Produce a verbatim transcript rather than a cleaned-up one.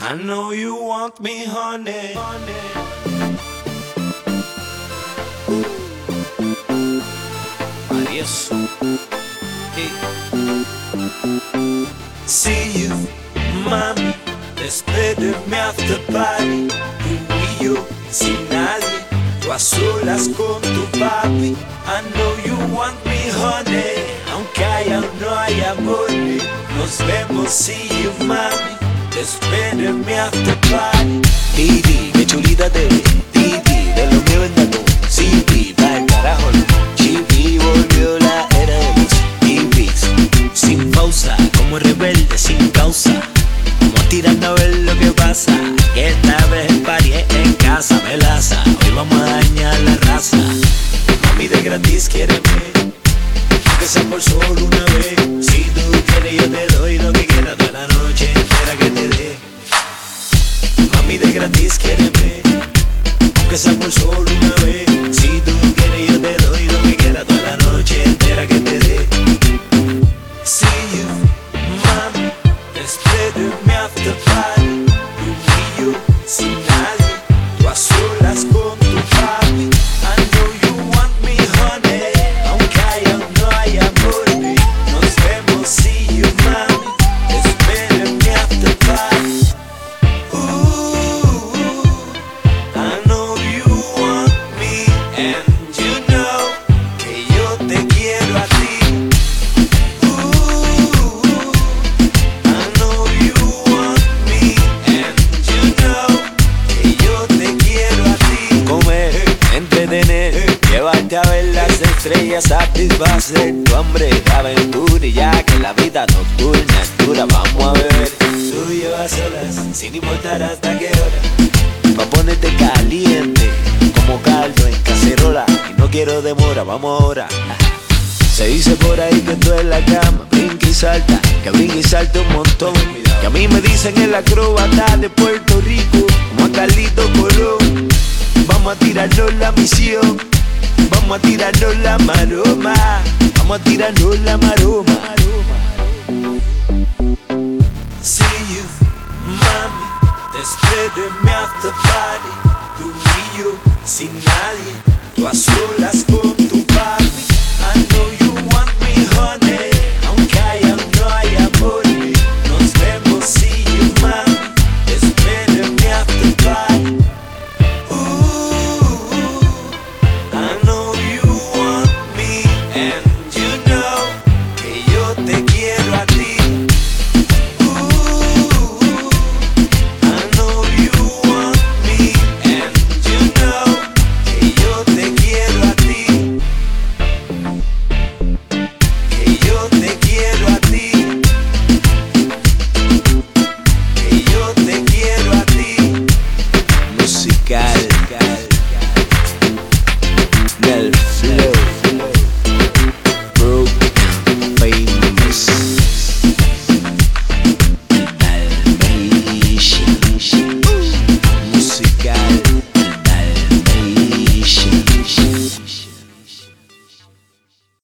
I know you want me, honey, honey. Adiós. Hey. See you, mami, después de mi after party. Tú y yo, sin nadie, tú a solas con tu papi. I know you want me, honey, aunque haya o no haya amor. Nos vemos, see you, mami, después de mi after party. Titi, qué chulita te ve, Titi, de lo mío en dato. Sí, va el carajo, Chibi volvió la era de los hippies. Sin pausa, como rebelde, sin causa. Vamos tirando a ver lo que pasa. Que esta vez el party es en casa, melaza. Hoy vamos a dañar la raza. Mami de gratis, quiéreme, que sea por solo una vez. Si tú quieres yo te doy lo que quieras toda la noche entera que te dé. Mami de gratis, quiéreme, que sea por solo una vez. Si tú quieres yo te doy lo que quieras toda la noche entera que te dé. See you, mami, después de mi after party. Tú y yo, sin nadie, tú a solas con tu papi. I know you want me, honey, aunque haya o no haya amor. Nos vemos, see you, mami, después de mi after party. Ooh, I know you want me, and you know que yo te quiero a ti. Ooh, I know you want me, and you know que yo te quiero a ti. Comer, entretener, llevarte a ver las estrellas, satisfacer tu hambre de aventura. Y ya que la vida nocturna es dura, vamos a beber tú y yo a solas, sin importar hasta qué hora, pa' ponerte caliente como caldo en cacerola. Y no quiero demora, vamos ahora. Se dice por ahí que tú en la cama brinca y salta, que brinca y salta un montón. Que a mí me dicen el acróbata de Puerto Rico, como a Carlito Colón. Vamos a tirarnos la misión, vamos a tirarnos la maroma, vamos a tirarnos la maroma. See you, mami, después de mi after party. Tú y yo, sin nadie, tú a solas con tu papi. I know you